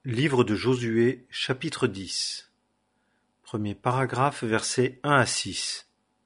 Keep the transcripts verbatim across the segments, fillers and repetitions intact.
Livre de Josué, chapitre dix. Premier paragraphe, versets un à six.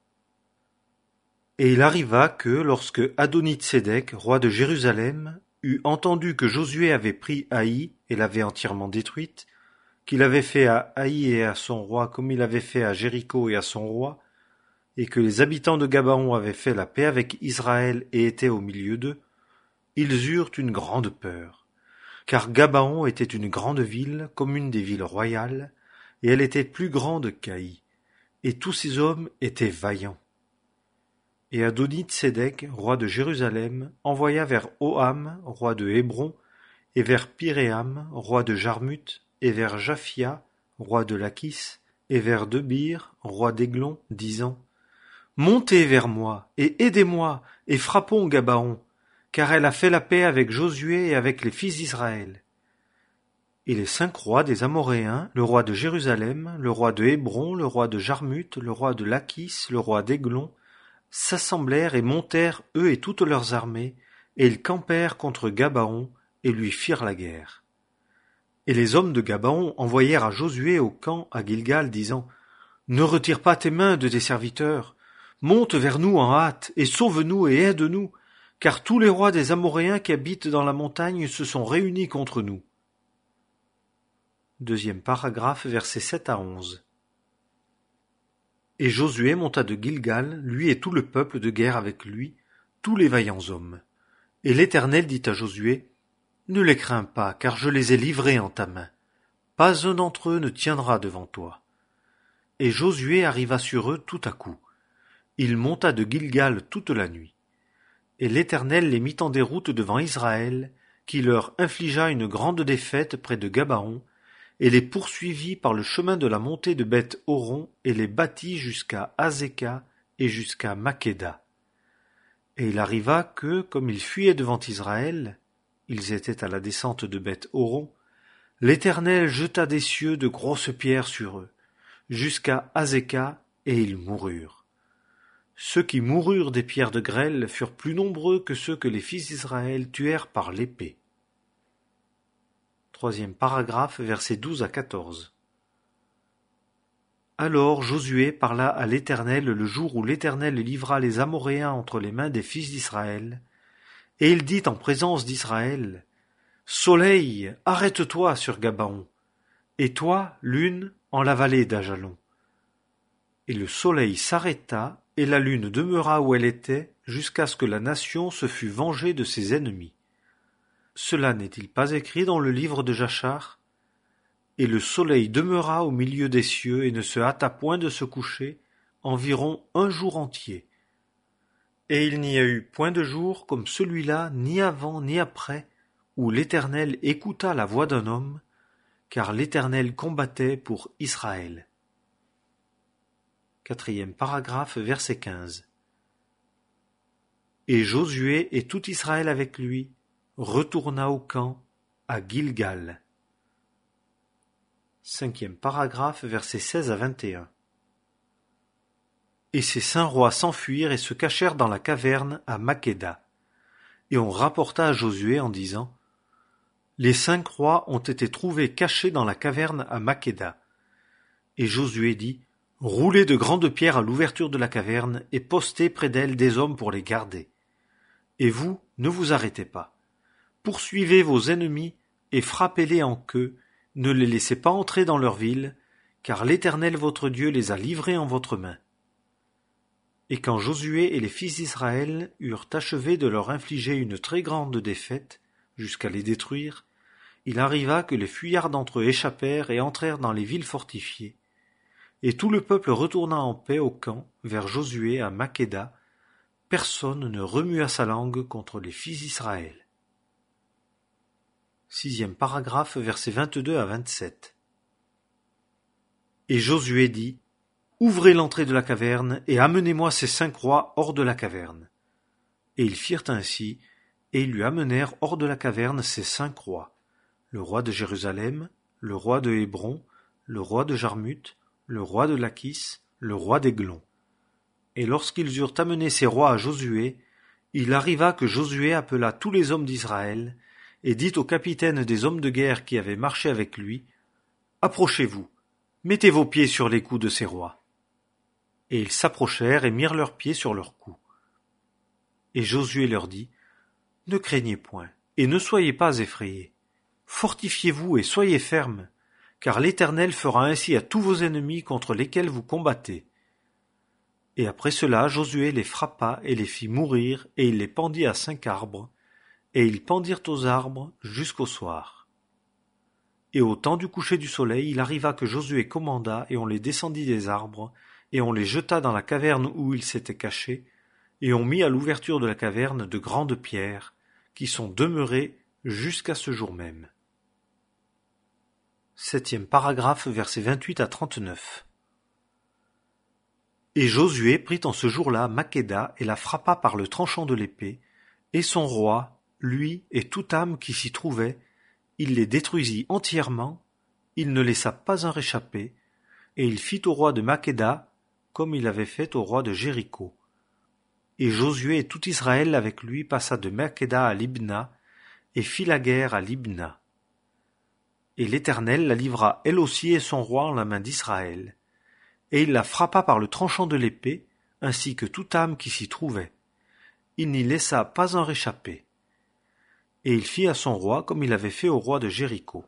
Et il arriva que, lorsque Adoni-Tsédec, roi de Jérusalem, eut entendu que Josué avait pris Haï et l'avait entièrement détruite, qu'il avait fait à Haï et à son roi comme il avait fait à Jéricho et à son roi, et que les habitants de Gabaon avaient fait la paix avec Israël et étaient au milieu d'eux, ils eurent une grande peur. Car Gabaon était une grande ville, comme une des villes royales, et elle était plus grande qu'Haï, et tous ses hommes étaient vaillants. Et Adoni-Tsédec, roi de Jérusalem, envoya vers Oham, roi de Hébron, et vers Piréam, roi de Jarmuth, et vers Japhia, roi de Lachis, et vers Debir, roi d'Églon, disant « Montez vers moi, et aidez-moi, et frappons Gabaon, car elle a fait la paix avec Josué et avec les fils d'Israël. » Et les cinq rois des Amoréens, le roi de Jérusalem, le roi de Hébron, le roi de Jarmuth, le roi de Lachis, le roi d'Églon, s'assemblèrent et montèrent, eux et toutes leurs armées, et ils campèrent contre Gabaon, et lui firent la guerre. Et les hommes de Gabaon envoyèrent à Josué au camp à Gilgal, disant « Ne retire pas tes mains de tes serviteurs, monte vers nous en hâte, et sauve-nous et aide-nous, car tous les rois des Amoréens qui habitent dans la montagne se sont réunis contre nous. » Deuxième paragraphe, versets sept à onze. Et Josué monta de Gilgal, lui et tout le peuple de guerre avec lui, tous les vaillants hommes. Et l'Éternel dit à Josué, « Ne les crains pas, car je les ai livrés en ta main. Pas un d'entre eux ne tiendra devant toi. » Et Josué arriva sur eux tout à coup. Il monta de Gilgal toute la nuit. Et l'Éternel les mit en déroute devant Israël, qui leur infligea une grande défaite près de Gabaon, et les poursuivit par le chemin de la montée de Beth-Horon, et les battit jusqu'à Azéka et jusqu'à Makeda. Et il arriva que, comme ils fuyaient devant Israël, ils étaient à la descente de Beth-Horon, l'Éternel jeta des cieux de grosses pierres sur eux, jusqu'à Azéka, et ils moururent. Ceux qui moururent des pierres de grêle furent plus nombreux que ceux que les fils d'Israël tuèrent par l'épée. Troisième paragraphe, versets douze à quatorze. Alors Josué parla à l'Éternel le jour où l'Éternel livra les Amoréens entre les mains des fils d'Israël, et il dit en présence d'Israël, « Soleil, arrête-toi sur Gabaon, et toi, lune, en la vallée d'Ajalon. » Et le soleil s'arrêta, et la lune demeura où elle était, jusqu'à ce que la nation se fût vengée de ses ennemis. Cela n'est-il pas écrit dans le livre de Jachar? Et le soleil demeura au milieu des cieux et ne se hâta point de se coucher, environ un jour entier. Et il n'y a eu point de jour comme celui-là, ni avant ni après, où l'Éternel écouta la voix d'un homme, car l'Éternel combattait pour Israël. Quatrième paragraphe, verset quinze. Et Josué et tout Israël avec lui retourna au camp à Gilgal. Cinquième paragraphe, versets seize à vingt et un. Et ces cinq rois s'enfuirent et se cachèrent dans la caverne à Makeda. Et on rapporta à Josué en disant « Les cinq rois ont été trouvés cachés dans la caverne à Makeda. » Et Josué dit « Roulez de grandes pierres à l'ouverture de la caverne et postez près d'elle des hommes pour les garder. Et vous, ne vous arrêtez pas. Poursuivez vos ennemis et frappez-les en queue, ne les laissez pas entrer dans leur ville, car l'Éternel votre Dieu les a livrés en votre main. » Et quand Josué et les fils d'Israël eurent achevé de leur infliger une très grande défaite, jusqu'à les détruire, il arriva que les fuyards d'entre eux échappèrent et entrèrent dans les villes fortifiées. Et tout le peuple retourna en paix au camp, vers Josué à Makeda. Personne ne remua sa langue contre les fils d'Israël. Sixième paragraphe, versets vingt-deux à vingt-sept. Et Josué dit, « Ouvrez l'entrée de la caverne, et amenez-moi ces cinq rois hors de la caverne. » Et ils firent ainsi, et ils lui amenèrent hors de la caverne ces cinq rois, le roi de Jérusalem, le roi de Hébron, le roi de Jarmuth, le roi de Lachis, le roi d'Églon. Et lorsqu'ils eurent amené ces rois à Josué, il arriva que Josué appela tous les hommes d'Israël, et dit au capitaine des hommes de guerre qui avaient marché avec lui, « Approchez-vous, mettez vos pieds sur les coups de ces rois. » Et ils s'approchèrent et mirent leurs pieds sur leurs coups. Et Josué leur dit, « Ne craignez point, et ne soyez pas effrayés. Fortifiez-vous et soyez fermes, car l'Éternel fera ainsi à tous vos ennemis contre lesquels vous combattez. » Et après cela, Josué les frappa et les fit mourir, et il les pendit à cinq arbres, et ils pendirent aux arbres jusqu'au soir. Et au temps du coucher du soleil, il arriva que Josué commanda, et on les descendit des arbres, et on les jeta dans la caverne où ils s'étaient cachés, et on mit à l'ouverture de la caverne de grandes pierres, qui sont demeurées jusqu'à ce jour même. Septième paragraphe, versets vingt-huit à trente-neuf. Et Josué prit en ce jour-là Makkéda et la frappa par le tranchant de l'épée, et son roi, lui et toute âme qui s'y trouvait, il les détruisit entièrement, il ne laissa pas un réchappé, et il fit au roi de Makkéda comme il avait fait au roi de Jéricho. Et Josué et tout Israël avec lui passa de Makkéda à Libna, et fit la guerre à Libna. Et l'Éternel la livra elle aussi et son roi en la main d'Israël. Et il la frappa par le tranchant de l'épée, ainsi que toute âme qui s'y trouvait. Il n'y laissa pas un réchappé. Et il fit à son roi comme il avait fait au roi de Jéricho.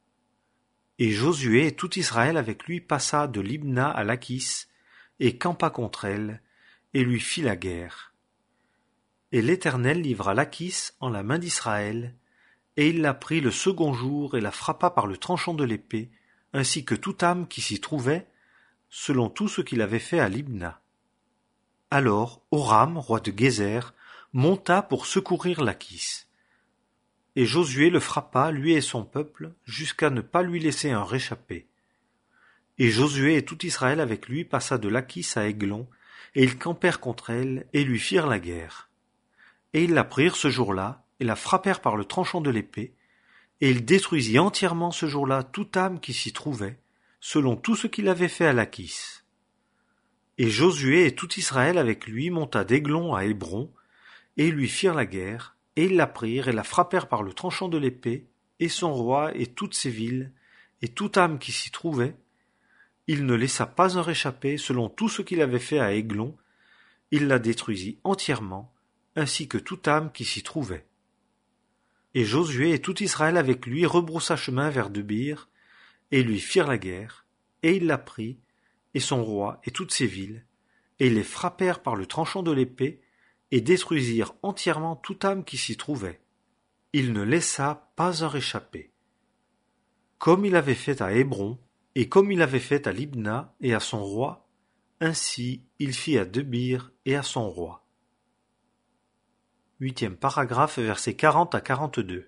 Et Josué et tout Israël avec lui passa de Libna à Lachis, et campa contre elle, et lui fit la guerre. Et l'Éternel livra Lachis en la main d'Israël, et il la prit le second jour et la frappa par le tranchant de l'épée, ainsi que toute âme qui s'y trouvait, selon tout ce qu'il avait fait à Libna. Alors Horam, roi de Gézer, monta pour secourir Lachis. Et Josué le frappa, lui et son peuple, jusqu'à ne pas lui laisser un réchappé. Et Josué et tout Israël avec lui passa de Lachis à Aiglon, et ils campèrent contre elle, et lui firent la guerre. Et ils la prirent ce jour-là, et la frappèrent par le tranchant de l'épée, et il détruisit entièrement ce jour-là toute âme qui s'y trouvait, selon tout ce qu'il avait fait à Lachis. Et Josué et tout Israël avec lui monta d'Aiglon à Hébron, et ils lui firent la guerre, et ils la prirent et la frappèrent par le tranchant de l'épée, et son roi et toutes ses villes, et toute âme qui s'y trouvait. Il ne laissa pas un réchappé selon tout ce qu'il avait fait à Aiglon, il la détruisit entièrement, ainsi que toute âme qui s'y trouvait. Et Josué et tout Israël avec lui rebroussa chemin vers Debir, et ils lui firent la guerre, et il la prit, et son roi et toutes ses villes, et ils les frappèrent par le tranchant de l'épée, et détruisirent entièrement toute âme qui s'y trouvait. Il ne laissa pas un réchappé. Comme il avait fait à Hébron, et comme il avait fait à Libna et à son roi, ainsi il fit à Debir et à son roi. Huitième paragraphe, versets quarante à quarante-deux.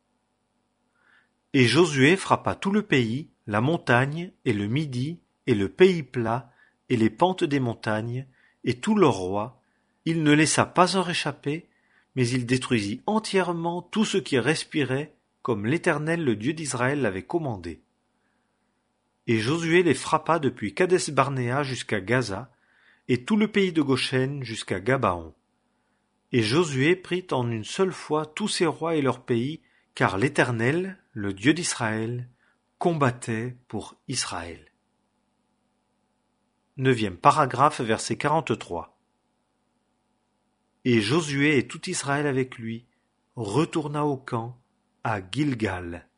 Et Josué frappa tout le pays, la montagne, et le Midi, et le pays plat, et les pentes des montagnes, et tout leur roi. Il ne laissa pas un réchappé, mais il détruisit entièrement tout ce qui respirait, comme l'Éternel le Dieu d'Israël l'avait commandé. Et Josué les frappa depuis Kadès-Barnéa jusqu'à Gaza, et tout le pays de Goshen jusqu'à Gabaon. Et Josué prit en une seule fois tous ses rois et leurs pays, car l'Éternel, le Dieu d'Israël, combattait pour Israël. Neuvième paragraphe, verset quarante-trois. Et Josué et tout Israël avec lui retourna au camp à Gilgal.